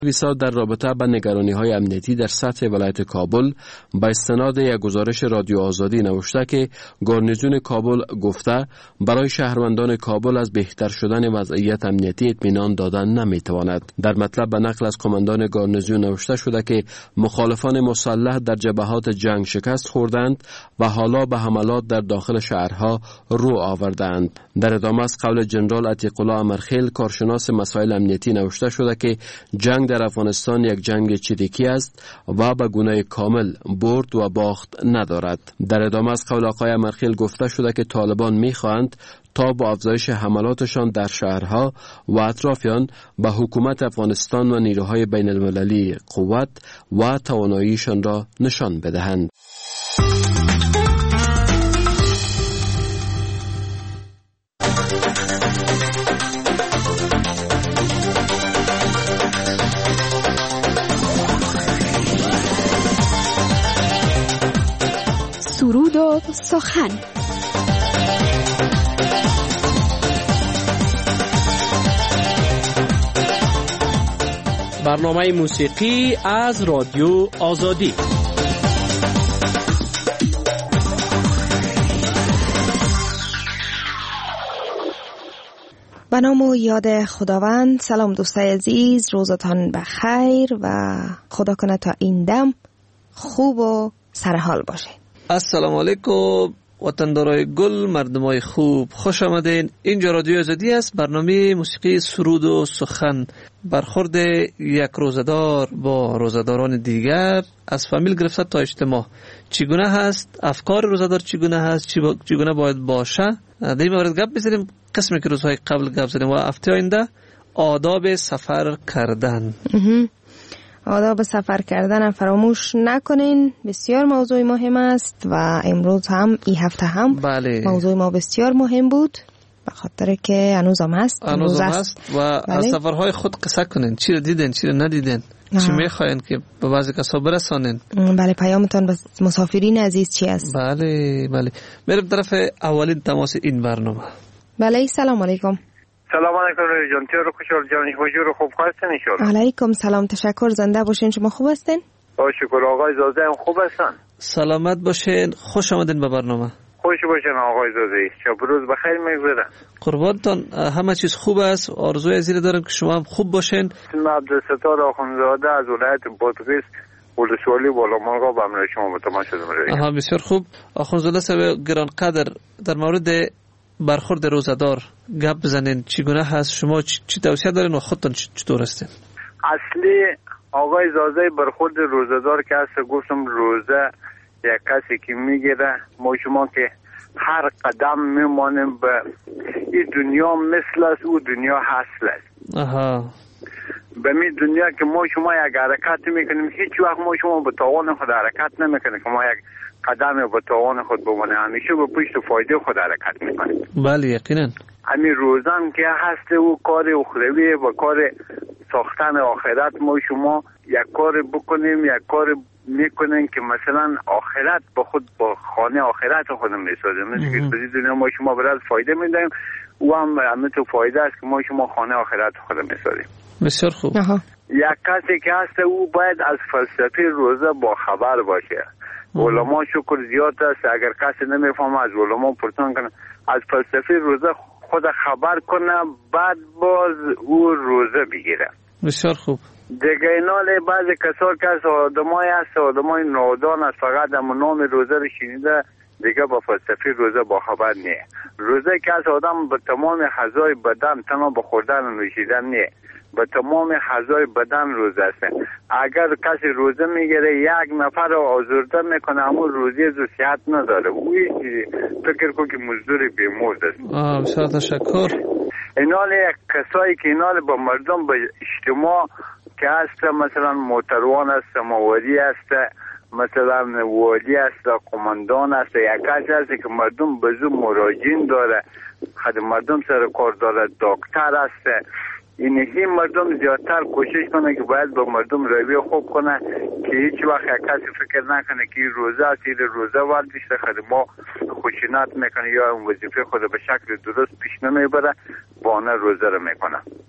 ویسا در رابطه با نگرانی‌های امنیتی در سطح ولایت کابل با استناد یک گزارش رادیو آزادی نوشته که گارنیزون کابل گفته برای شهروندان کابل از بهتر شدن وضعیت امنیتی اطمینان دادن نمیتواند. در مطلب به نقل از کماندان گارنیزون نوشته شده که مخالفان مسلح در جبهات جنگ شکست خوردند و حالا به حملات در داخل شهرها رو آوردند. در ادامه از قول جنرال عتیق الله امرخیل کارشناس مسائل امنیتی نوشته شده که جنگ در افغانستان یک جنگ چریکی است و به گونه کامل برد و باخت ندارد. در ادامه از قول آقای امرخیل گفته شده که طالبان می‌خواهند تا با افزایش حملاتشان در شهرها و اطرافیان به حکومت افغانستان و نیروهای بین المللی قوت و تواناییشان را نشان بدهند. سرود و سخن. برنامه موسیقی از رادیو آزادی. به نام و یاد خداوند. سلام دوستای عزیز، روزتان بخیر و خدا کنه تا این دم خوب و سرحال باشه. السلام علیکم وطندارای گل، مردمای خوب، خوش آمدین. اینجا رادیو آزادی است. برنامه موسیقی سرود و سخن، برخورد یک روزدار با روزداران دیگر از فامیل گرفته تا اجتماع. چگونه هست افکار روزدار، چگونه هست، چگونه باید باشه، در این مورد گپ بزنیم. قسمی که روزهای قبل گپ زدیم و هفته آینده آداب سفر کردن. آداب سفر کردن فراموش نکنین، بسیار موضوع مهم است و امروز هم این هفته هم موضوع ما بسیار مهم بود به خاطر که هنوز هم هست و از سفرهای خود قصه کنین. چی رو دیدین، چی رو ندیدین، چی میخواین که به بعضی کسا برسانین. بله، پیامتان به مسافرین عزیز چی است؟ بله میرم طرف اولین تماس این برنامه. بله، سلام علیکم. سلام علیکم جان، تیارو خوشحال جانی، حضور خوب هستین ان شاء الله؟ علیکم سلام، تشکر، زنده باشین. شما خوب هستین؟ با شکر. آقای زاده هم خوب هستن؟ سلامت باشین، خوش آمدین به برنامه. خوش باشین آقای زاده، شب روز بخیر میگذره. قربانتان، همه چیز خوب است. آرزوی از این دارم که شما هم خوب باشین. اسم عبدالستار آخوندزاده از ولایت بادغیس، ولسوالی بالامرغاب، به امر شما به تماشا می‌رسم. بسیار خوب. آخوندزاده صاحب گران قدر، در مورد برخورد روزدار گپ بزنین. چگونه هست؟ شما چی توصیه دارین و خودتون چطور هستین؟ اصلی آقای زاده برخورد روزدار که هست، گفتم روزه یک کسی که میگیره، ما شما که هر قدم میمانیم به این دنیا مثل است، او دنیا حاصل است. به می دنیا که ما شما یک حرکت میکنیم، هیچ وقت ما شما به توان خود حرکت نمیکنیم که ما یک قدم به توان خود بمانه، همیشه به پشت فایده خود حرکت میکنیم. بله یقینا. همین روزان که هست و کار اخروی و کار ساختن آخرت، ما شما یک کار بکنیم، یک کار میکنیم که مثلا آخرت با خود، با خانه آخرت خودم میسازیم. مثل که توی دنیا ما شما برای فایده میدیم، او هم همینطور فایده است که ما شما خانه آخرت خودم میسازیم. بسیار خوب. یک کسی که هست او باید از فلسفه روزه با خبر باشه. علما شکر زیاد است، اگر کسی نمیفهمه از علما پرسان کنه، از فلسفه روزه خود خبر کنه، بعد باز او روزه بگیره. بسیار خوب. دیگه ایناله بعضی کسا که از آدمای هست، آدمای نادان است، فقط هم نام روزه رو شنیده، دیگه با فلسفه روزه با خبر نیه. روزه که از آدم به تمام اعضای بدن، تنها به خوردن و نوشیدن نیه، به تمام اعضای بدن روزه است. اگر کسی روزه میگیره یک نفر رو آزرده میکنه، اما روزی از صحت نداره، اوی فکر کن که مزدور بیمورد است. بسیار تشکر. ایناله کسایی که ایناله با مردم به اجتماع که هست، مثلا موتروان است، مواری است، مثلا والی است، قماندان است، یک کسی هست که مردم به زو مراجعین داره، خد مردم سر کار داره، دکتر است. این مردم زیادتر کوشش کنه که باید با مردم روی خوب کنه، که هیچ وقت یک کسی فکر نکنه که روزه است، این روزه ورزش خود ما خشونت میکنه یا اون وظیفه خود به شکل درست پیش نمیبره، بانه روزه رو میکنه.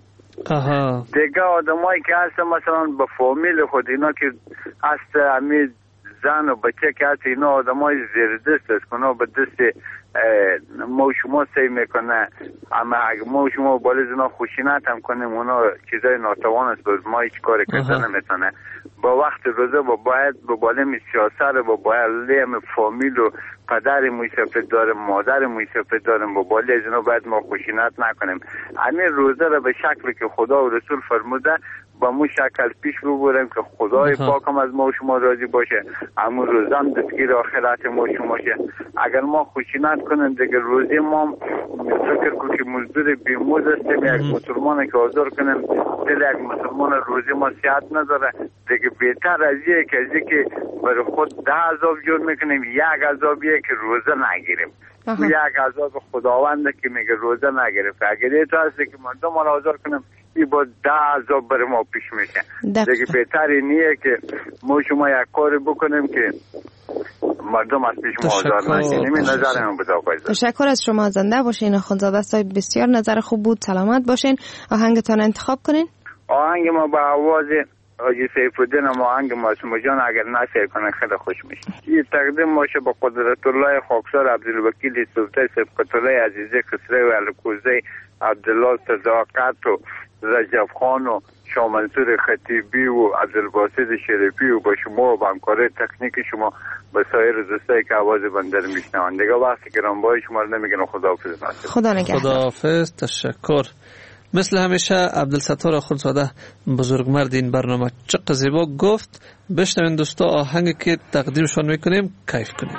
دیگه آدمایی که هست مثلا به فامیل خود اینا که هست همین زن و بچه که هست اینا آدمای زیر دست است کنه به دست ما شما سی میکنه، اما اگه ما شما بالا زنا خوشینت هم کنیم اونا چیزای ناتوان است باز ما هیچ کاری کردن نمیتونه. با وقت روزه باید با بالم سیاست با بالم فامیل و پدر موسفید داریم، مادر موسفید داریم، با بالا زنا باید ما خوشینت نکنیم. همین روزه را به شکلی که خدا و رسول فرموده با مو شکل پیش ببریم که خدای پاکم از ما و شما راضی باشه، همون روزم دستگیر آخرت ما و شما شه. اگر ما خوشینت کنیم دیگه روزی ما فکر کنیم که مزدور بیموز هستیم، یک مسلمان که آزار کنیم دل یک مسلمان روزی ما صحت نداره دیگه. بهتر از یک که از که برای خود 10 عذاب جور میکنیم، یک عذابیه که روزه نگیریم. یک عذاب خداونده که میگه روزه نگیریم. اگر این تو هستی که مردم ما را آزار کنیم ای با 10 عذاب برای ما پیش میشه دیگه. بهتر اینیه که ما شما یک کاری بکنیم که مردم از پیش ما آزار نگیریم. این نظر من بود آقای زاده. تشکر از شما. زنده باشین آخوندزاده صاحب، بسیار نظر خوب بود. سلامت باشین. آهنگتان انتخاب کنین. آهنگ ما با آواز آجی سیف‌الدین و آهنگ معصومه جان اگر نشر کنه خیلی خوش میشه. این تقدیم باشه با قدرت الله خاکسار عبدالوکیل سلطان سبقت الله عزیزه خسرو و الکوزه عبدالله صداقت و رجب خان و شاه منصور خطیبی و عبدالباسط شریفی و با شما و همکار تکنیک شما به سایر دوستایی که آواز بنده رو میشنوند. دیگه وقتی گرانبهای شما رو نمیگن. خداحافظ. خدا نگهدار. خداحافظ. تشکر. مثل همیشه عبدالستار آخوندزاده بزرگمرد این برنامه چقدر زیبا گفت. بشنوین دوستا آهنگی که تقدیمشان میکنیم، کیف کنید.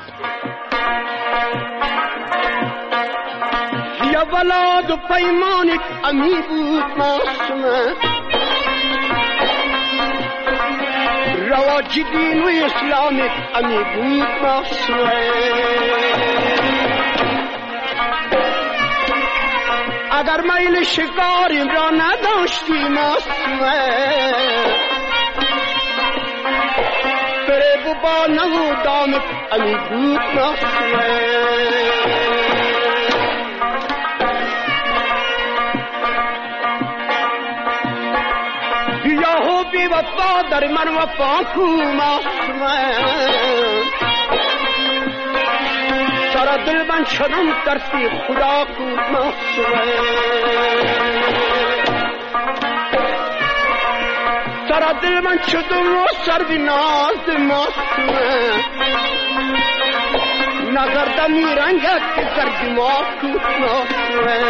یا ولاد و پیمانت امی بود معصومه، رواج دین و اسلامت امی بود معصومه. اگر میل شکاریم را نداشتی معصومه، فریب و با نمودامت امی بود معصومه. یاهو بی وفا در من وفا کو معصومه، سارا دل من شدم ترسی خدا کو معصومه. سارا دل من شدم و سر بی ناز معصومه، نظر دمی رنگت که سر دماغ کو معصومه.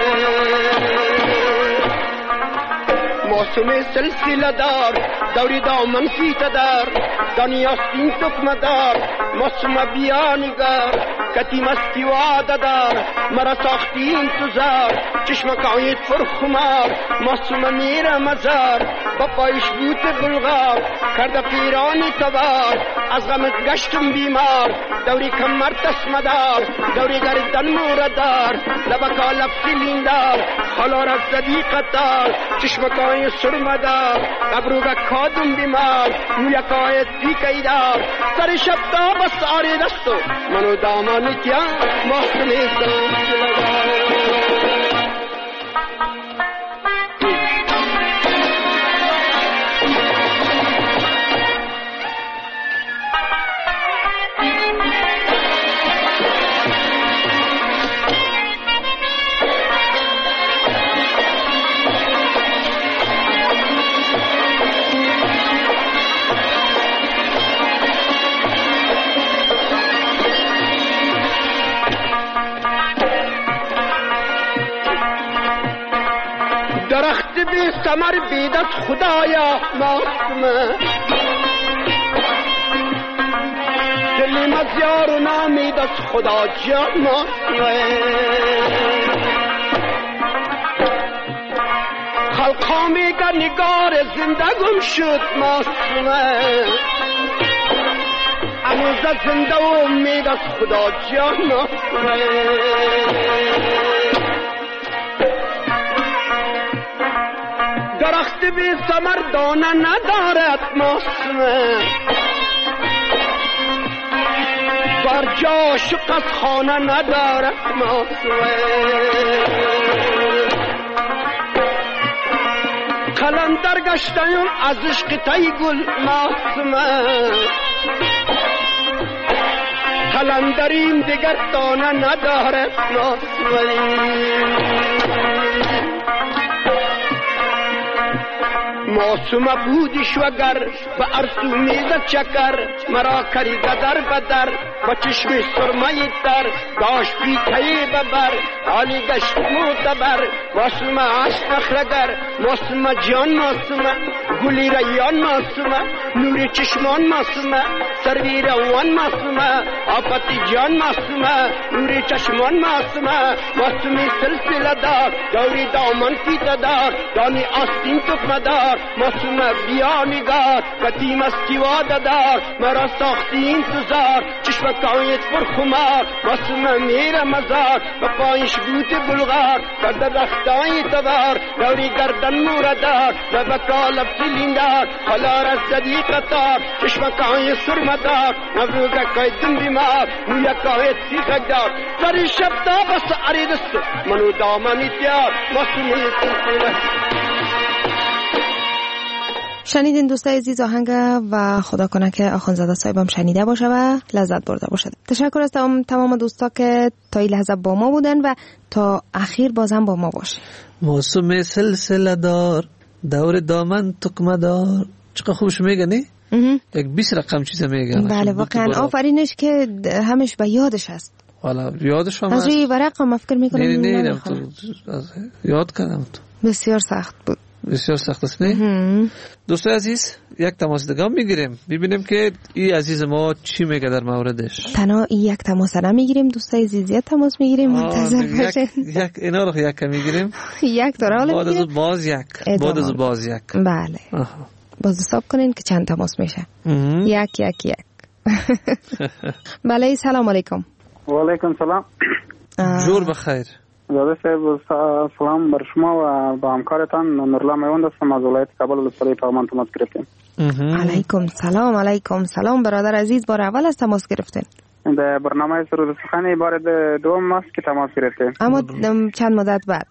معصومه سلسله دار دوری دامن فیت دار، دنیا سین تکمه دار، معصومه بیانگر کتی مستی و عاده دار، مرا ساختی انتظار چشمک عید فرخمار. معصومه میره مزار با پایش بوت بلغار، کرده پیرانی تبار از غمت گشتم بیمار. دوری کمر تسمه دار، دوری گردن موردار، لبکا لب فیلین دار، خالار از صدیقت دار، چشمکای سرمه دار، ابروگا کادم بیمار، مویکای تیکی دار. سر شب تا بس آری دستو منو دامانی کیا محسنی سوچ لگا. درخت بی ثمر بیدت خدایا معصومه، دلی مزیار و نامید از خدا جا معصومه. خلقا میگن نگار زنده گم شد معصومه، اموزه زنده و امید از خدا جا معصومه. درخت بی ثمر دانه ندارد معصومه، بر جا عاشق از خانه ندارد معصومه. قلندر گشتم از عشق تای گل معصومه قلندریم دیگر دانه نداره معصومه بودیش وگر به ارسو میزد چکر مرا کری قدر بدر با چشم سرمه در داشت بی تایی ببر حالی گشت معتبر معصومه عشق اخرگر معصومه جان معصومه گلی ریان معصومه نور چشمان معصومه سروی روان معصومه آفتی جان معصومه نور چشمان معصومه معصومی سلسله دار دوری دامن فیته دار دانی آستین تکمه دار معصومه بیا نگار قدیم استیواده دار مرا ساختی انتظار چشم کایت پر خمار معصومه میره مزار و پایش گوت بلغار کرده رختای تبار دوری گردن موردار و بکالب سلیندار حالا را صدیق تار چشم کای سرمدار نبروگه کای دن بیمار مویا کای سیخک دار سری شب تا بس عریدست منو دامنی تیار معصومه سلسله. شنیدین دوستای عزیز آهنگ و خدا کنه که آخوندزاده صاحبم شنیده باشه و لذت برده باشه. تشکر از تمام دوستا که تا این لحظه با ما بودن و تا اخیر بازم با ما باشه. موسم سلسله دار دور دامن تکمه دار. چقدر خوبش میگه نی؟ یک 20 رقم چیزا میگه. بله واقعا آفرینش که همش به یادش هست. والا یادش هم از روی ورق هم افکر میکنم. نه یاد کردم تو. بسیار سخت بود. بسیار سخت است نه؟ دوستای عزیز یک تماس دیگه میگیریم ببینیم که این عزیز ما چی میگه در موردش. تنها یک تماس نمیگیریم دوستای عزیز، یک تماس میگیریم منتظر باشین. یک اینا رو یک میگیریم. یک تا رو میگیریم. بعد از باز یک. بله. باز حساب کنین که چند تماس میشه. یک. بله سلام علیکم. و علیکم سلام. جور بخیر. زاده صاحب سلام بر شما و با همکارتان نورالله میوند هستم از ولایت کابل ولسوالی پغمان تماس گرفتیم. علیکم سلام برادر عزیز، بار اول از تماس گرفتین. در برنامه سرود سخن بار دوم است که تماس گرفتیم. اما چند مدت بعد؟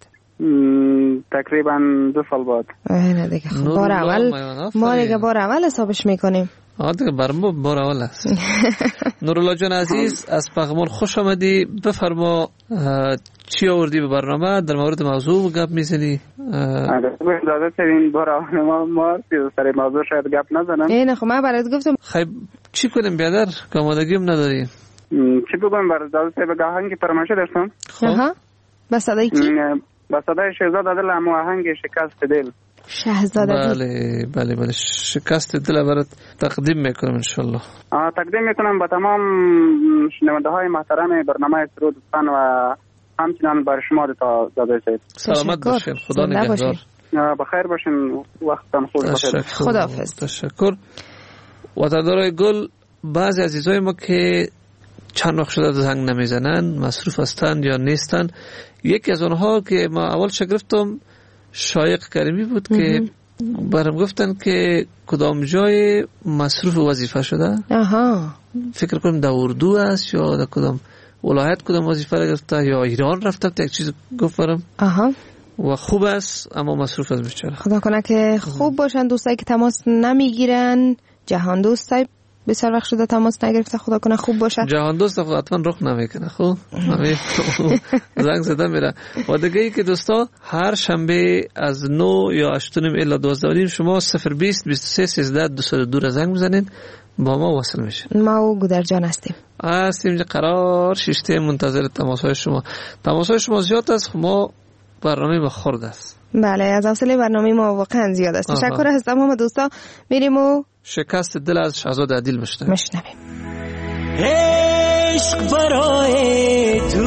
تقریبا 2 سال بعد. نه دیگه بار اول ما دیگه بار اول حسابش میکنیم. دیگه برمو بار اول است. نورالله جان عزیز از پغمان خوش آمدی. بفرما چی آوردی به برنامه؟ در مورد موضوع گپ میزنی؟ اجازه بدین بار اول ما سر موضوع شاید گپ نزنم. نه خب من برات گفتم خب چی کنیم بیادر که آمادگیم نداری؟ چی بگم برای اجازه به آهنگی فرمایش داشتم. با صدای کی؟ با صدای شهزاده دل هم آهنگ شکست دل. شهزاده بله شکست دل برات تقدیم میکنم انشالله. تقدیم میکنم با تمام شنونده های محترم برنامه سرود سخن و همچنان بر شما تا زاده صاحب. سلامت باشین، خدا نگهدار. بخیر باشین، وقتتان خوش بخیر. خداحافظ. تشکر. وطندارای گل، بعضی عزیزای ما که چند وقت شده زنگ نمیزنن، مصروف هستند یا نیستن. یکی از اونها که ما اول شگرفتم شایق کریمی بود که برام گفتن که کدام جای مصروف وظیفه شده. فکر کنم در اردو است یا در کدام ولایت کدام وظیفه را گرفته یا ایران رفته. یک چیز گفتم و خوب است اما مصروف است بیچاره. خدا کنه که خوب باشن دوستایی که تماس نمیگیرن. جهان دوستای بسیار وقت شده تماس نگرفته، خدا کنه خوب باشه. جهان دوست حتما رخ نمیکنه. خب زنگ زده میره. و دیگه ای که دوستا هر شنبه از 9 یا 8:30 الی 12:30 شما 020 23 13 202 زنگ میزنین با ما وصل میشین. ما و گودرجان هستیم اینجا قرار شیشته منتظر تماسهای شما زیاد است. ما برنامه با خورد است. بله از حوصله برنامه ما واقعا زیاد است. تشکر از تمام دوستا. میریم و شکست دل از شهزاده عدیل میشنویم. عشق برای تو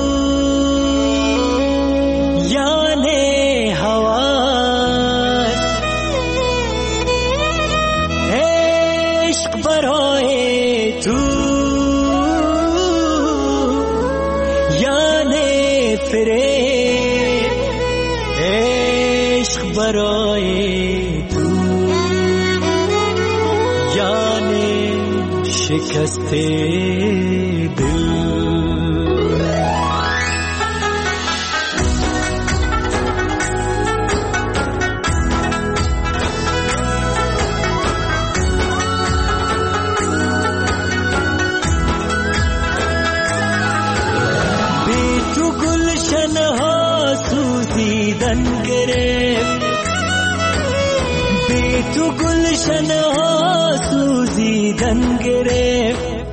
یعنی هوس، عشق برای تو یعنی فریب، عشق برای تو یعنی شکست دل. گلشن ها سوزیدن گرفت،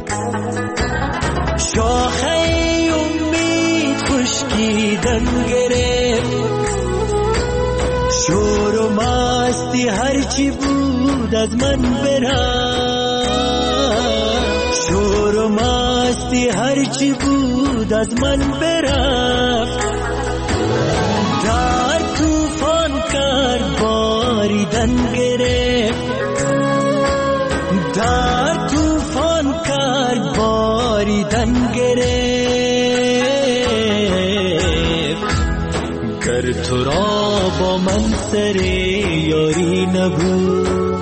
شاخه امید خشکیدن گرفت. شور و مستی هرچی بود از من برفت، شور و مستی هرچی بود از من برفت. در طوفان کرد باریدن گرفت، در طوفان کرد باریدن گرفت. گر تو را با من سر یاری نبود،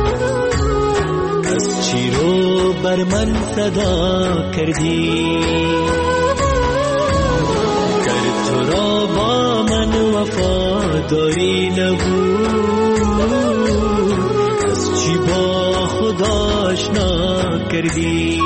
از چی رو بر من صدا کردی؟ گر تو را با من وفاداری نبود، از چی با خدا آشنا کردی؟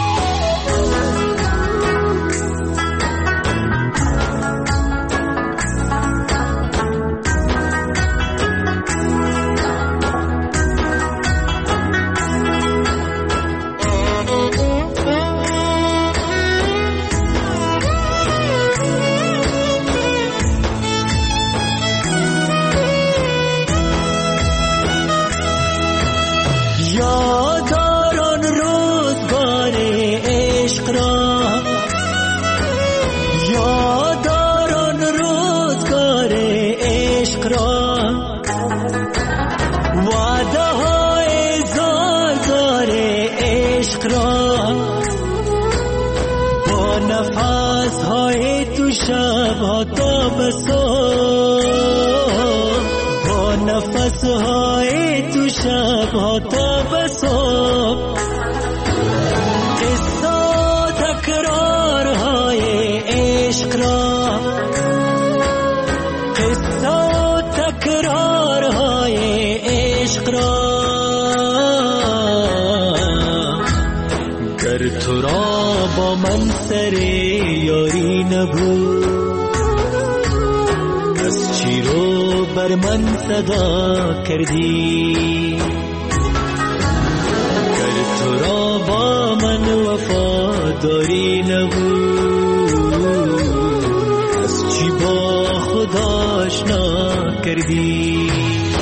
شبها تا بصبح، با نفسهای تو شبها تا بصبح. قصه تکرارهای عشق را، قصه تکرارهای عشق را. گر تو را با من سر یاری نبود، از چی رو بر من صدا کردی؟ گر تو را با من وفاداری نبود، از چی با خدا آشنا کردی؟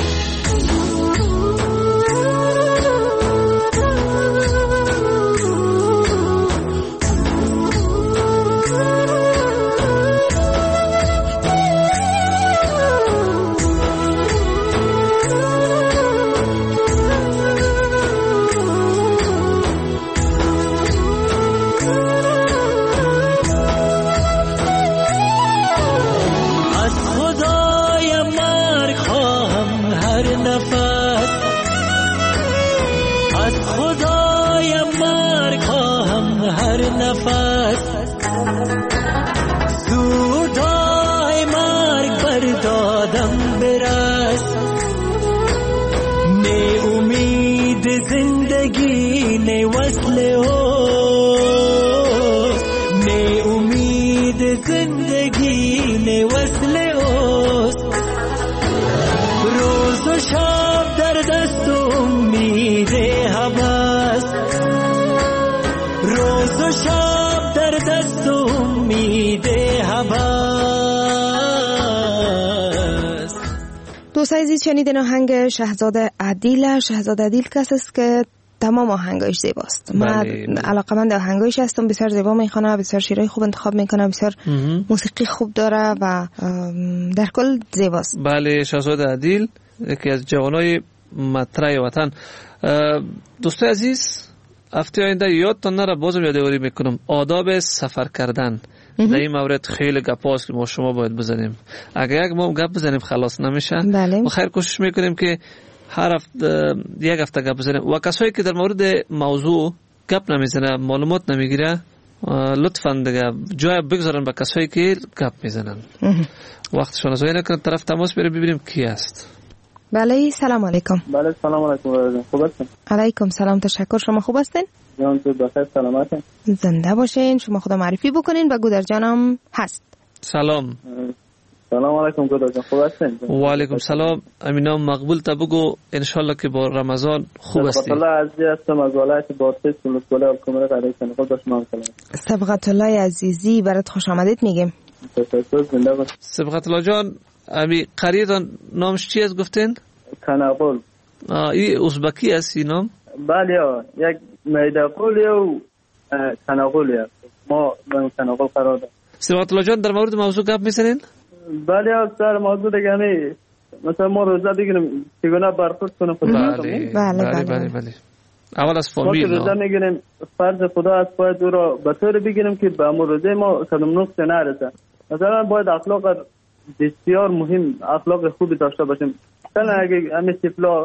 سودای مرگ بردادم برس، نه امید زندگی نه وصل اوست، نه امید زندگی نه وصل اوست. روز و شب در دست امید هوس، روز و شب در دست امید هوس. دوستای عزیز شنیدین آهنگ شهزاده عدیل. شهزاده عدیل کسی است که تمام آهنگایش زیباست. من علاقه‌مند آهنگایش هستم، بسیار زیبا میخونه، بسیار شیرای خوب انتخاب میکنه، بسیار موسیقی خوب داره و در کل زیباست. بله، شهزاده عدیل یکی از جوانای مطرح وطن. دوستای عزیز، هفته آینده یادتان نره، بازم یادآوری میکنم آداب سفر کردن. در این مورد خیلی گپاست که ما شما باید بزنیم. اگر یک ما گپ بزنیم خلاص نمیشه. بله. ما خیر کوشش میکنیم که هر هفته یک هفته گپ بزنیم و کسایی که در مورد موضوع گپ نمیزنه، معلومات نمیگیره، لطفاً دیگه جای بگذارن به کسایی که گپ میزنن. وقتشون ضایع نکنن، طرف تماس بره ببینیم کی است. بله، سلام علیکم. بله، سلام علیکم. خوب هستین؟ علیکم سلام، تشکر. شما خوب هستین؟ جان تو بخیر، سلامتین؟ زنده باشین. شما خدا معرفی بکنین. بگو در جانم هست. سلام. سلام علیکم گداجان، خوب هستین؟ و علیکم سلام. امینام مقبول تا بگو انشالله که با رمضان خوب هستی. سبقت الله عزیزی هستم از ولایت بادغیس ولسوالی الکمره قریه سنغال. با شما سلام. سبقت الله عزیزی برات خوش آمدید میگیم. تشکر. زنده باش. سبقت الله جان، امی قریه نامش چی است گفتین؟ کناقل. این ازبکی است این نام؟ بله، یک میدقولی و کناقلی است. ما به کناقل قرار داریم. سبقت الله جان، در مورد موضوع گپ میزنین؟ بله سر موضوع دیگه می مثلا ما روزه بگیریم چگونه برخورد کنیم خود. بله. اول از فامیل ما روزه میگیریم، فرض خدا است باید او را به طور بگیریم که به امور روزه ما کدام نقص نرسه. مثلا باید اخلاق بسیار مهم، اخلاق خوبی داشته باشیم. مثلا اگه همین طفلا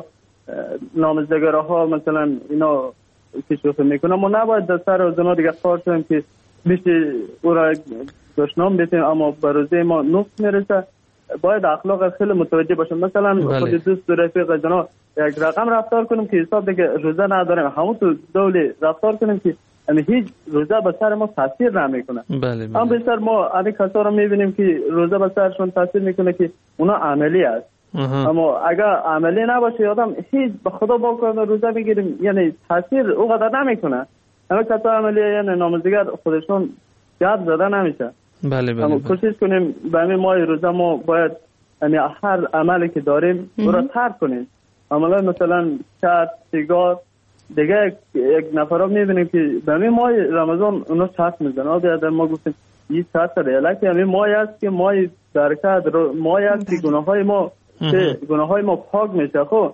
نامزدگرها مثلا اینا که شوخی میکنه، ما نباید در سر از اونا دیگه قرار شویم که میشه او را دشنام بیتیم اما به روزه ما نقص میرسه. باید اخلاق خیلی متوجه باشیم. مثلا خود دوست و رفیق جنا یک رقم رفتار کنیم که حساب دیگه روزه نداریم، همون تو دولی رفتار کنیم که هیچ روزه به سر ما تاثیر نمیکنه. اما بیشتر ما همین کسا رو میبینیم که روزه به سرشون تاثیر میکنه که اونا عملی است. اما اگر عملی نباشه آدم هیچ به خدا باور روزه بگیریم یعنی تاثیر اونقدر نمیکنه. اما کسا عملی یعنی نامزدگر خودشون یاد زده نمیشه. بله. کوشش کنیم به همین ماه روزه ما باید یعنی هر عملی که داریم او را ترک کنیم. عملا مثلا چرت، سیگار دیگه یک نفر رو میبینیم که به همین ماه رمضان اونا چرت میزنن. آدم ما گفتیم این چرت داره، ولی همین ماه است که ماه برکت، ماه است که گناههای ما پاک میشه. خب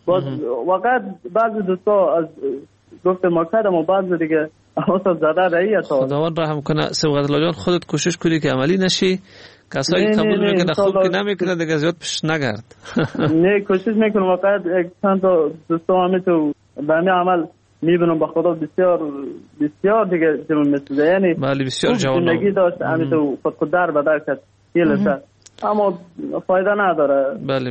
وقت بعضی دوستا از گفت ما کردم و بعضی دیگه اصلا زده رایی تا خداوند رحم کنه. سبقت الله جان، خودت کوشش کنی که عملی نشی. کسایی قبول میکنه خوب که نمیکنه دیگه زیاد پیش نگرد. نه کوشش میکنم. واقعا یک چند تا دوستا همین تو به همین عمل میبینم به خدا بسیار دیگه جمع مثل یعنی بله بسیار جوان زندگی داشت همین تو خود در بدر کرد گیلشه اما فایده نداره. بله.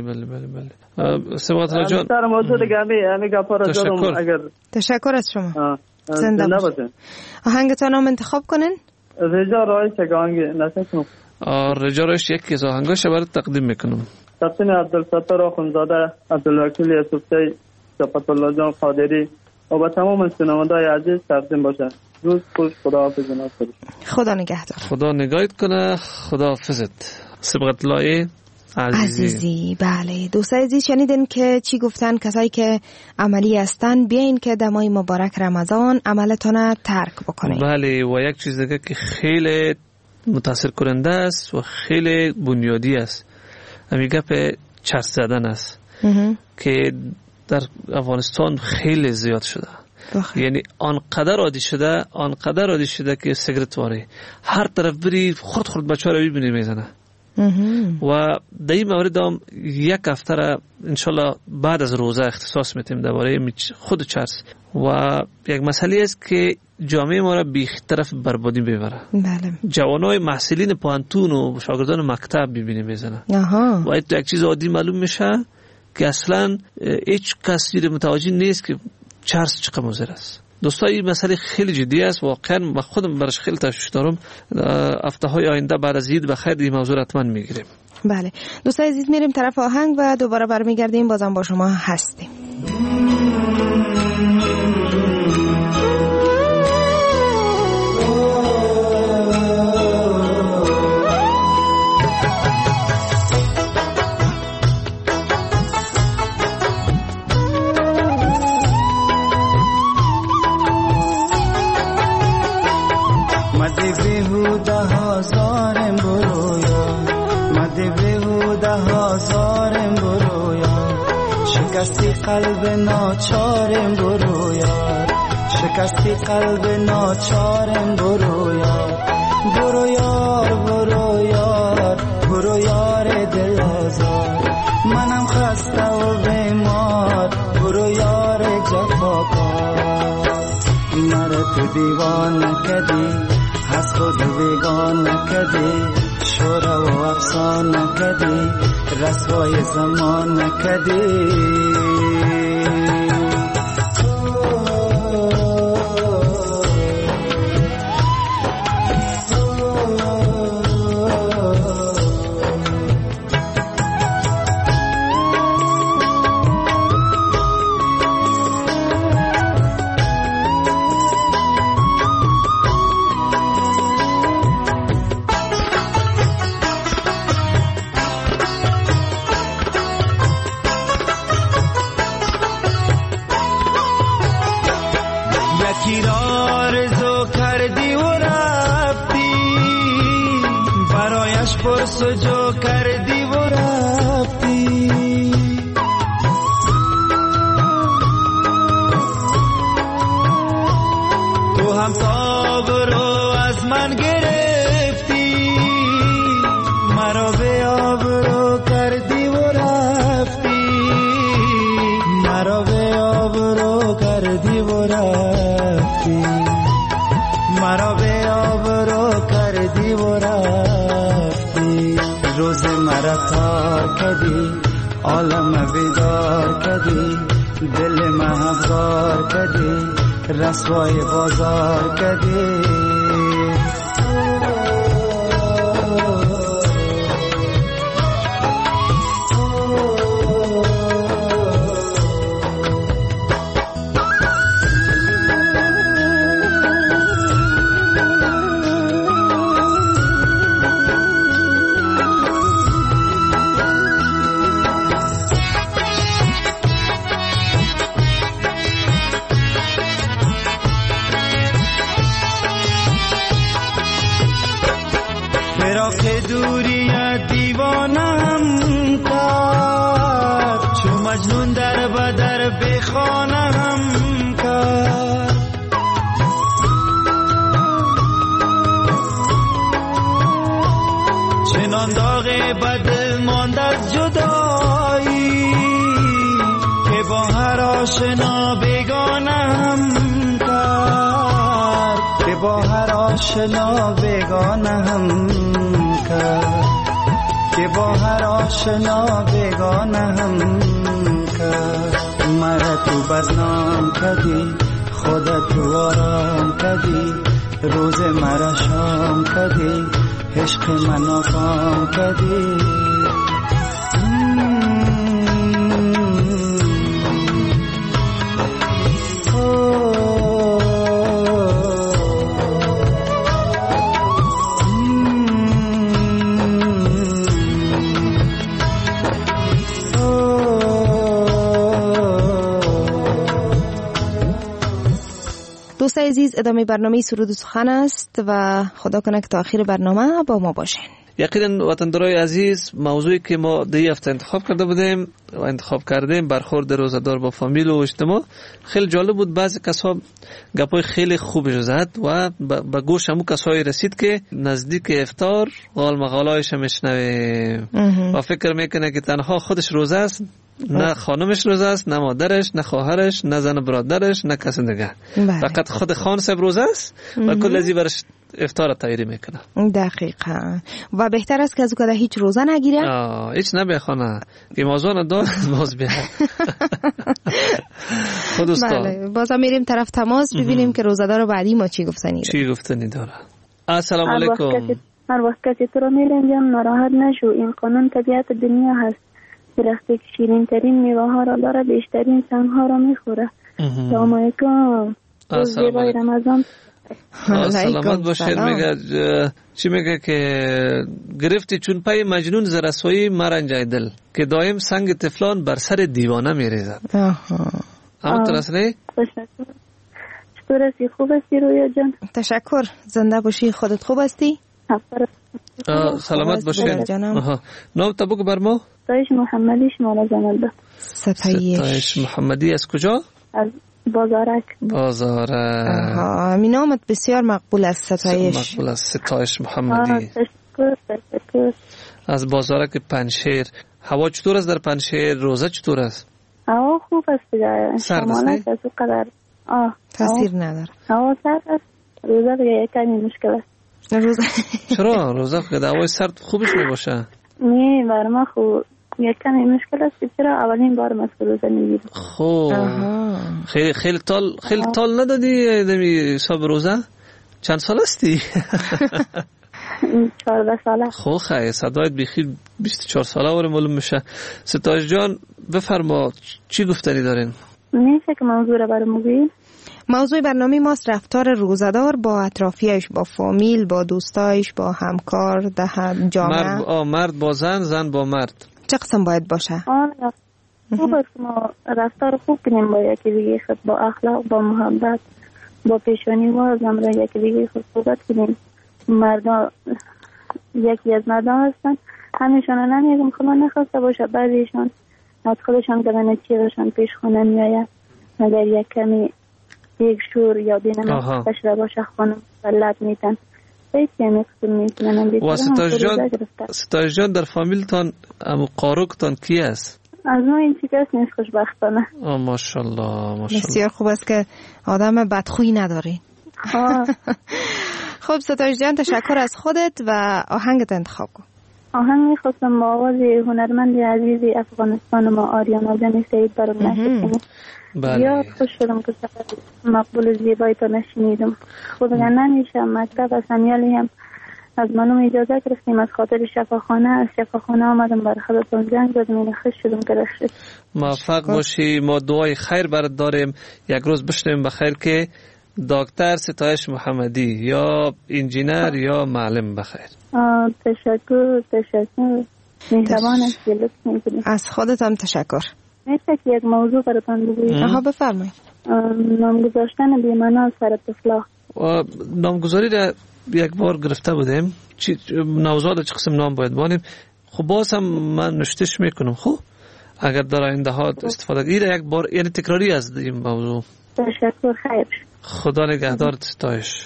سبقت الله جان، سر موضوع دیگه همین گپا را زدم. اگر تشکر از شما. زنده باشین. آهنگتان هم انتخاب کنین. رجا رایش یک آهنگ نشنم. رجا رایش یکی از آهنگاش برات تقدیم میکنم. تقدیم عبدالستار آخوندزاده، عبدالوکیل یوسفزی، سبقت الله جان قادری و با تمام شنونده‌های عزیز تقدیم باشه. روز خوش. خداحافظ جناب. خدا نگهدار. خدا نگاهت کنه. خداحافظت. سبقت الله عزیزی. بله دوستای عزیز، شنیدین که چی گفتن کسایی که عملی هستن. بیاین که در ماه مبارک رمضان عملتون ترک بکنین. بله و یک چیز دیگه که خیلی متاثر کننده است و خیلی بنیادی است، همین گپ چرس زدن است که در افغانستان خیلی زیاد شده. یعنی آنقدر عادی شده که سیگرت واره هر طرف بری خود بچه ها رو ببینی میزنه. و در این مورد هم یک هفته را انشالله بعد از روزه اختصاص میتیم درباره خود چرس و یک مسئله است که جامعه ما را به طرف بربادی ببره. بله. جوانای محصلین پانتون و شاگردان مکتب ببینیم میزنه و یک چیز عادی معلوم میشه که اصلا هیچ کسی متوجه نیست که چرس چقدر مضر است. دوستان این مسئله خیلی جدی است. واقعا من خودم برش خیلی تشویش دارم. هفته های آینده بعد از عید بخیر این موضوع حتما میگیریم. بله دوستان عزیز، میریم طرف آهنگ و دوباره برمیگردیم. بازم با شما هستیم. شکستی قلب ناچارم برو یار، شکستی قلب ناچارم برو یار، برو یار برو یار برو یار دل آزار، منم خسته و بیمار برو یار جفاکار، مرا تو دیوانه کردی از خود بیگانه کردی، شورا و افسانه کردی رسوای زمان کردی. یکی را آرزو کردی و رفتی، برایش پرسجو کردی و رفتی. تو هم آبرو از من گرفتی، مرا به آبرو کردی و رفتی، مرا به آبرو کردی و رفتی، مرا به آبرو کردی و رفتی. روز مرا تار کردی، عالم بیدار کردی، دل محبار کردی، رسوای بازار کردی. فراق دوری دیوانم کرد، چو مجنون در بدر بخوانم کرد. چنان داغ بد ماند از جدایی، که با هر آشنا بگانم کرد، که با هر آشنا بگانم کرد، که با هر آشنا بگانم کرد. مرا تو بدنام کردی، خودت تو آرام کردی، روز مرا شام کردی، عشق من ناکام کردی. دوست عزیز، ادامه برنامه سرود و سخن است و خدا کنه که تا آخر برنامه با ما باشین. یقینا وطندارای عزیز، موضوعی که ما دی هفته انتخاب کرده بودیم و انتخاب کردیم برخورد روزدار با فامیل و اجتماع خیلی جالب بود. بعضی کسا گپای خیلی خوب زد و به گوش همون کسایی رسید که نزدیک افطار قال مقالایش میشنوه و فکر میکنه که تنها خودش روزه است، نه خانمش روزه است، نه مادرش، نه خواهرش، نه زن برادرش، نه کس دیگه. فقط خود خان صاحب روزه است و کل ازی برش افطار تیاری میکنه. دقیقاً. و بهتر است که از او هیچ روزه نگیره؟ هیچ نبیه خانه که موضوع ندار باز بیه. خود استاد. بله، باز میریم طرف تماس ببینیم که روزدار بعدی ما چی گفتنی داره. چی گفتنی داره. السلام علیکم. هر وقت کسی تو رو میرم جان ناراحت نشو، این قانون طبیعت دنیا هست. درختی که شیرین ترین میوه ها را داره بیشترین سنگ ها را میخوره. سلام علیکم. روز زیبای رمضان. سلامت باشید. میگه چی میگه که گرفتی چون پای مجنون زرسوی مرنجای دل که دایم سنگ تفلان بر سر دیوانه میریزد. همونطور است نه؟ چطور هستی؟ خوب هستی رویا جان؟ تشکر. زنده باشی. خودت خوب هستی؟ سلامت باشید. نام تا بگو بر ما. ستایش محمدی شما را زنده. ستایش محمدی از کجا؟ از بازارک. بازارک. می نامت بسیار مقبول است ستایش. مقبول است ستایش محمدی. تشکر. از بازارک پنشیر. هوا چطور است در پنشیر؟ روزه چطور است؟ هوا خوب است دیگه. سرد است نه؟ تاثیر نداره. هوا سرد است. روزه دیگه کمی مشکل است. روزه چرا؟ روزه که هوای سرد خوبش میباشه؟ نه برای ما خوب یک کمی مشکل است. چرا اولین بار ما روزه میگیریم. خوب. خیلی تال ندادی دمی حساب روزه؟ چند سال هستی؟ 14 ساله. خوب خیلی صدایت بخیر 24 ساله وره معلوم میشه. ستایش جان بفرما چی گفتنی دارین؟ میشه که موضوع رو برام بگید؟ موضوع برنامه ماست رفتار روزدار با اطرافیایش، با فامیل، با دوستایش، با همکار، ده جامعه. مرد با زن، زن با مرد. چه قسم باید باشه؟ خوب است ما رفتار خوب کنیم با یکی دیگه، با اخلاق، با محبت، با پیشانی وازم را یکی دیگه خود صحبت کنیم. مردا یکی از مردا هستن همیشان نمیگم خدا نخواسته باشه بعضیشان از خودشان که به نتیجهشان پیش خونه میآید مگر یک کمی یک شور یا دینم بشره باشه خانم بلد میتن و ستایش جان در فامیلتان قاروکتان کی است؟ از ما این چیز نیست خوشبختانه. ماشاءالله بسیار خوب است که آدم بدخویی نداری. خب ستایش جان تشکر از خودت و آهنگت انتخاب کن. آهنگ میخواستم با آواز هنرمند عزیز افغانستان ما آریان آجان سعید برام نشد کنید. یا خوش شدم که سفر مقبول زیبایی تا نشنیدم. خودم نمیشم مکتب و سمیالی هم از منو اجازه گرفتیم از خاطر شفاخانه از شفاخانه آمدم برای خودتون زنگ زدم این خوش شدم که رشد موفق باشی. ما دعای خیر برات داریم. یک روز بشنویم بخیر که دکتر ستایش محمدی یا انجینر یا معلم بخیر. تشکر مهربان هستی. از خودت هم تشکر. میشه که یک موضوع براتون بگویم؟ بفرمایید. نام گذاشتن بی‌معنا سر طفلا. نامگذاری را یک بار گرفته بودیم نوزاد چه قسم نام باید بانیم. خب باز هم من نشتش میکنم. خب اگر در آینده ها استفاده گیره یک بار یعنی تکراری از این موضوع. تشکر خیر. خدا نگهدارت ستایش.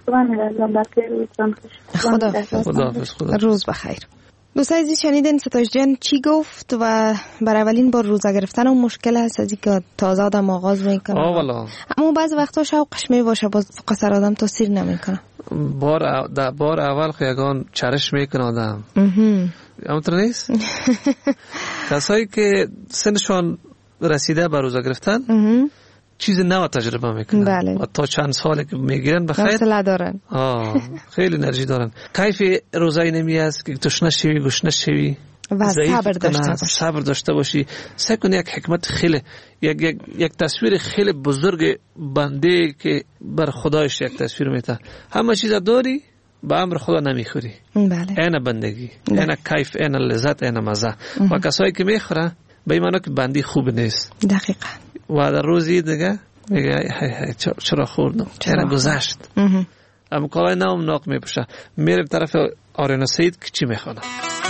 خداحافظ. روز بخیر. دوستان عزیز شنیدین ستایش جان چی گفت و برای اولین بار روزه گرفتن اون مشکل هست از اینکه تازه آدم آغاز میکنه. اما بعضی وقتا شوقش میباشه باز قصر آدم تاثیر نمیکنه. بار اول خیگان چرش میکنه آدم. همونطور نیست؟ کسایی که سنشان رسیده به روزه گرفتن چیز نو تجربه میکنن. بله. و تا چند سالی که میگیرن بخیر حوصله دارن. خیلی انرژی دارن. کیف روزه نمی است که تشنه شوی گشنه شوی و صبر داشته باشی. سعی کن یک حکمت خیلی یک تصویر خیلی بزرگ بنده که بر خدایش یک تصویر میته. همه چیز داری با امر خدا نمیخوری. بله. این بندگی، این کیف، این لذت، این مزه. و کسایی که میخوره به این معنی که بندی خوب نیست. دقیقاً. و در روزی دیگه میگه چرا خوردم چرا گذشت. اما کالای نام ناق میپوشه. میره طرف آریانا سعید که چی میخوانه.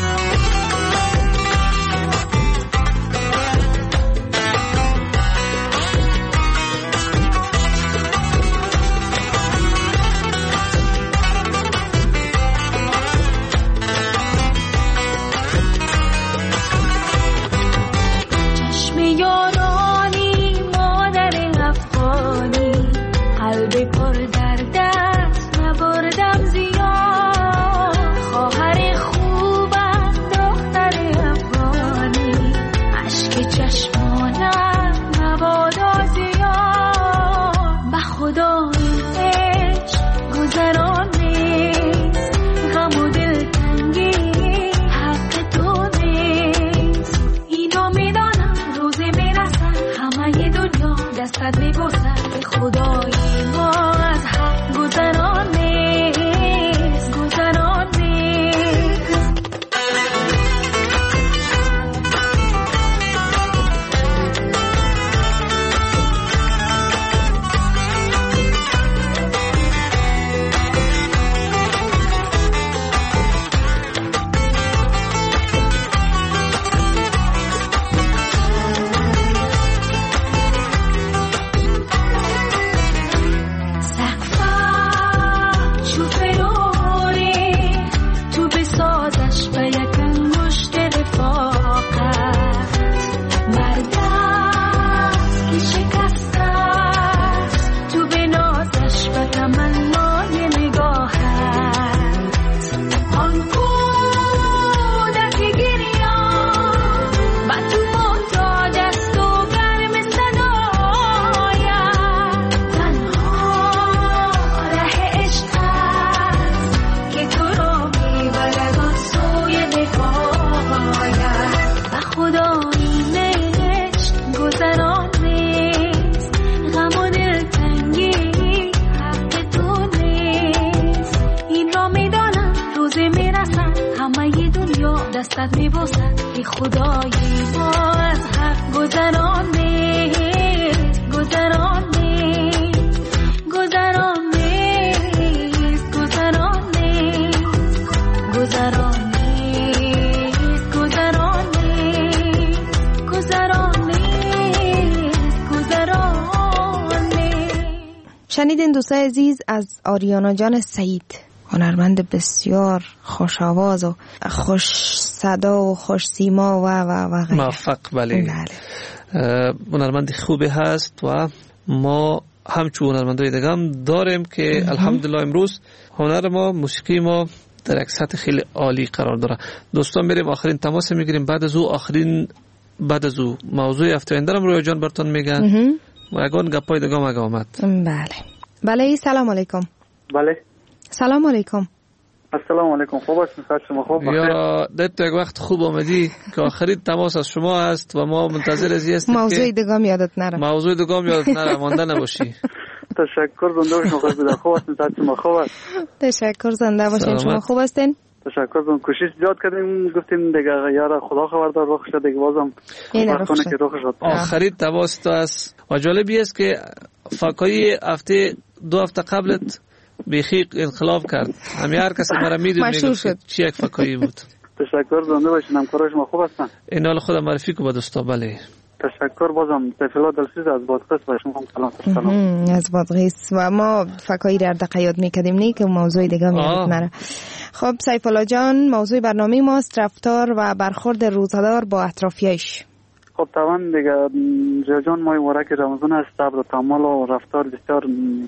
دستت میبوسم ای خدای ما از حق گذران شنیدین دوستای عزیز از آریانا جان سعید، هنرمند بسیار خوش آواز و خوش صدا و خوش سیما و غیره. موفق. بله. هنرمند خوبی هست و ما همچون هنرمندای دیگه هم داریم که الحمدلله امروز هنر ما، موسیقی ما در یک سطح خیلی عالی قرار داره. دوستان بریم آخرین تماس میگیریم، بعد از او موضوع هفته آینده رو رویا جان براتون میگن و اگان گپای دیگه هم آمد. بله سلام علیکم. بله سلام علیکم. السلام علیکم. خوب هستین؟ شما خوب؟ یا تو یک وقت خوب آمدی که آخرین تماس از شما است و ما منتظر ازی هستیم که موضوع دیگه هم یادت نره. مانده نباشی. تشکر. زنده باشین. خوب هستین؟ شما خوب است؟ تشکر. زنده باشین. شما خوب هستین؟ تشکر. کوشش زیاد کردیم، گفتیم دیگه یارا خدا خبردار رخ شد دیگه، بازم وقتونه که رخ شد. آخرین تماس تو است و جالبی است که فکایی دو هفته قبلت بیخی انقلاب کرد. هر کسی مرا میدید میگفت چی یک فکایی بود. تشکر. زنده باشین. همکارای شما خوب هستن؟ اینال خودم معرفی کو با دوستا. بله تشکر. بازم تفیلا دلسیز از بادغیس و شما هم سلام. از بادغیس و ما فکایی در دقیق یاد میکردیم نه که موضوع دیگه میاد نره. خب سیف الله جان، موضوع برنامه ماست رفتار و برخورد روزادار با اطرافیانش. خب طبعا دیگه جان ماه مبارک رمضان است، صبر و تحمل و رفتار بسیار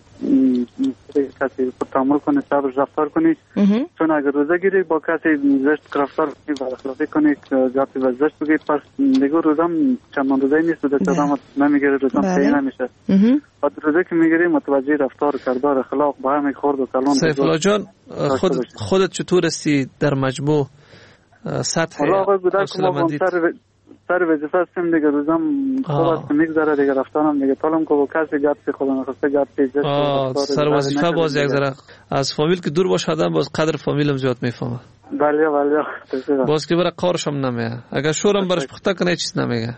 کسی تحمل کنه، صبر رفتار کنی، چون اگر روزه گیری با کسی زشت رفتار کنی و اخلاقی کنی گپی و زشت بگی، پس دیگه روزم چند روزه نیست و دکتر نمیگیره، روزم صحیح نمیشه. و روزه که میگیری متوجه رفتار کردار اخلاق با همه خورد و کلان. سیف الله جان خودت چطور هستی در مجموع سطح مسلماندیت؟ سر وظیفه هستم دیگه، روزم خوب است میگذره دیگه، رفتارم دیگه طالم که با کسی گپ خدا نخواسته گپ پیچه سر وظیفه باز یک ذره از فامیل که دور باشه آدم باز قدر فامیلم زیاد میفهمه. بله باز که برای قارش هم نمیه، اگر شورم برش پخته کنه چیز نمیگه.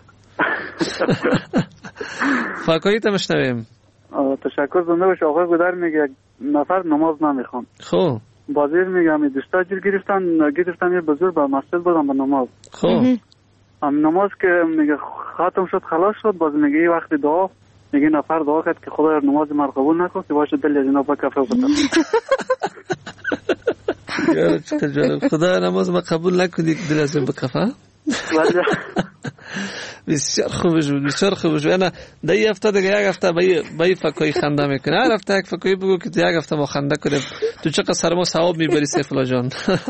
فاکایی تمشنویم. تشکر. زنده باش. آقای گودر میگه نفر نماز نمیخوان. خب بازیر میگم دوستا جیر گرفتن یه بزرگ با مسجد بودن به نماز. خب نماز که میگه ختم شد خلاص شد، باز میگه این وقت دعا، میگه نفر دعا کرد که خدا نماز ما قبول نکنه که باشه دل از اینا با کفر بکنه. یا چقدر جالب، خدا نماز ما قبول نکنه که دل از این بکفه. بسیار خوبش بود، بسیار خوبش بود. انا در یک هفته دیگه یک هفته با این فکایی خنده میکنه، هر هفته یک فکایی بگو که یک هفته ما خنده کنیم. تو چقدر سر ما ثواب میبری سیف الله جان.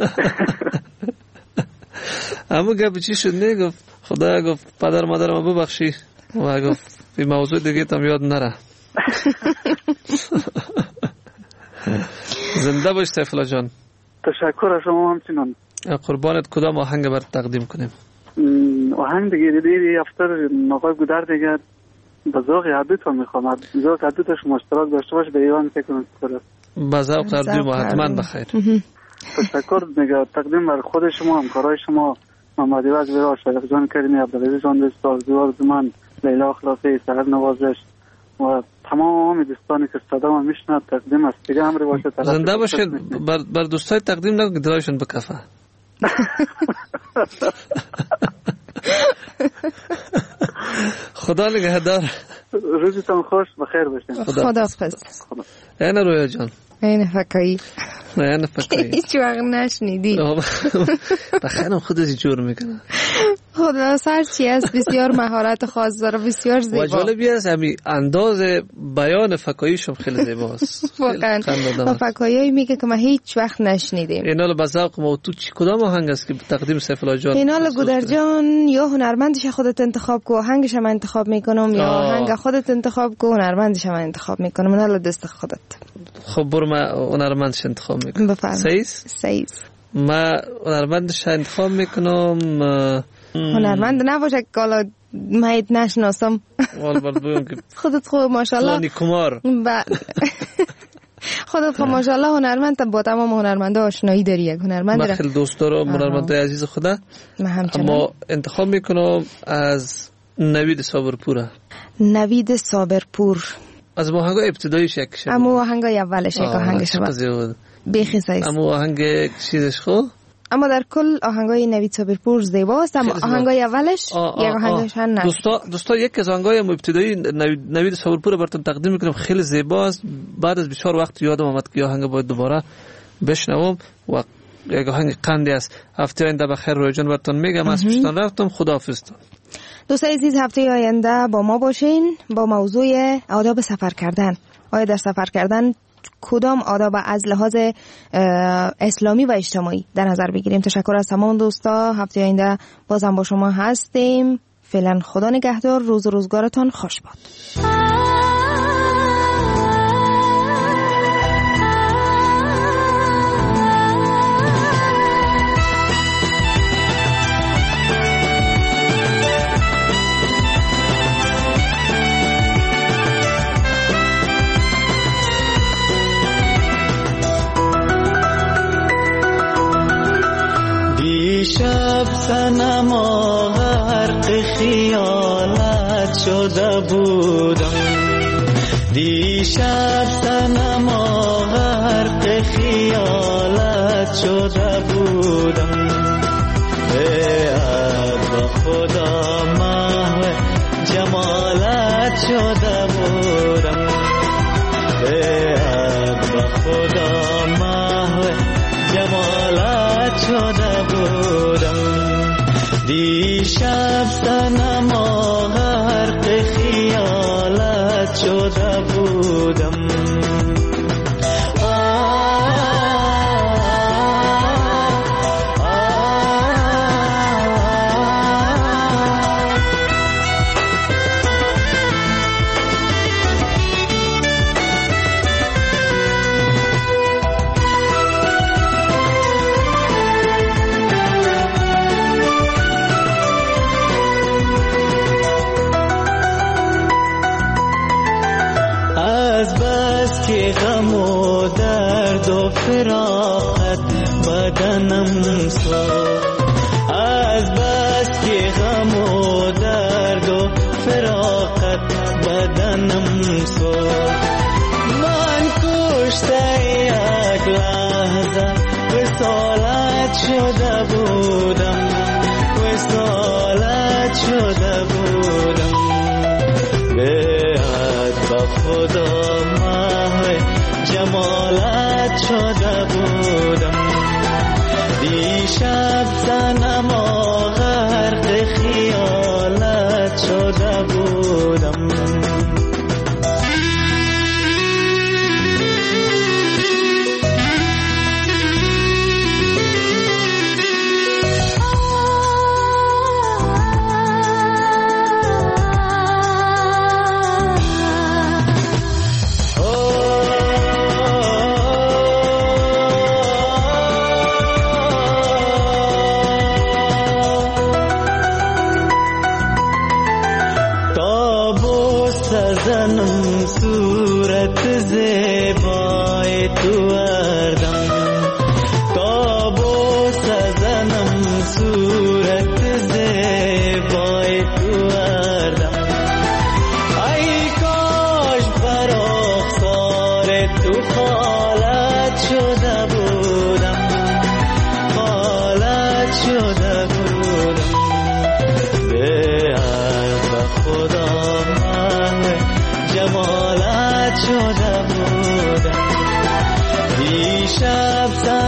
اما گفت چی شد؟ نه گفت خدا گفت پدر مادرم ببخشی و گفت این موضوع دیگه تام یاد نره. زنده باش سیف الله جان. تشکر از شما همچنان. قربانت. کدام آهنگ برات تقدیم کنیم؟ آهنگ دیگه افتر نقای گودر دیگه بذوق عدوت هم میخوام، بذوق عدوتش مشترک داشته باش به ایوان فکر کنم. بذوق عدوی ما حتما بخیر. تشکر میگه تقدیم بر خود شما، همکارای شما، محمد عوض برا، شریف جان کریمی، عبدالعزیز جان دوستار، زیور زمان، لیلا اخلاقی، سهر نوازش و تمام دوستانی که صدا میشنن تقدیم است دیگه. امری باشه زنده باشه. بر دوستای تقدیم نکن دلایشون بکفه. خدا نگهدار. روزتون خوش، بخیر باشین. خدا حافظ. اینه رویا جان، اینه فکایی هیچ وقت نشنیدی. بخیرم خودت جور میکنه. خدا هرچی است بسیار مهارت خاص داره، بسیار زیبا. و جالبی است همین انداز بیان فکاییشم خیلی زیباست. واقعا و فکایی میگه که ما هیچ وقت نشنیدیم. اینال بذوق ما. تو چی کدام آهنگ است که تقدیم سیف الله جان؟ اینال گودر جان یا هنرمندش خودت انتخاب کو، آهنگش من انتخاب میکنم یا آهنگ خودت انتخاب کو، هنرمندش من انتخاب میکنم. اینال دست خودت. خب برو ما هنرمندش انتخاب میکنم. بفرمایید. ما هنرمندش انتخاب میکنم. هنرمند نباشه که حالا مایت نشناسم. خودت خوب ماشاءالله. فلانی کمار. خودت خوب ماشاءالله هنرمند، با تمام هنرمندا آشنایی داری. یک هنرمند من خیلی دوست دارم هنرمندای عزیز خدا. اما انتخاب میکنم از نوید صابرپور. نوید صابرپور از آهنگ ابتداییش یکیشه. اما آهنگ اولش یک آهنگش بود. بیخی سایز. اما آهنگ چیزش خو؟ اما در کل آهنگای نوید صابرپور زیباست، اما آهنگای اولش یک آهنگش هم نه. دوستا یک از آهنگای ابتدایی نوید صابرپور براتون تقدیم میکنم، خیلی زیباست. بعد از بسیار وقت یادم آمد که آهنگ باید دوباره بشنوم و یک آهنگ قندی است. هفته آینده بخیر روی جان براتون میگم. از پیشتان رفتم، خداحافظتون. دوستان عزیز، هفته آینده با ما باشین با موضوع آداب سفر کردن. آیا در سفر کردن کدام آداب از لحاظ اسلامی و اجتماعی در نظر بگیریم؟ تشکر از تمام دوستا. هفته آینده بازم با شما هستیم. فعلا خدا نگهدار. روز و روزگارتان خوش باد. شب صنما غرق خیالت شده بودم، دیشب صنما غرق خیالت شده بودم، به خدا محو جمالت شده بودم، به خدا محو جمالت شده بودم، دیشب صنما غرق خیالت شده بودم. غم و درد و فراقت بدنم سوخت، از بس که غم و درد و فراقت بدنم سوخت، من کشته یک لحظه وصالت شده بودم، وصالت شده بودم، به خدا جمالت شده بودم، دیشب صنما غرق خیالت شده بودم. زنم صورت زیبای تو اردم، تا بوس زنم صورت زیبای تو اردم، ای کاش بر رخسار تو خالت شده بودم، خالت شده بودم، به خدا جمالت شده بودم، دیشب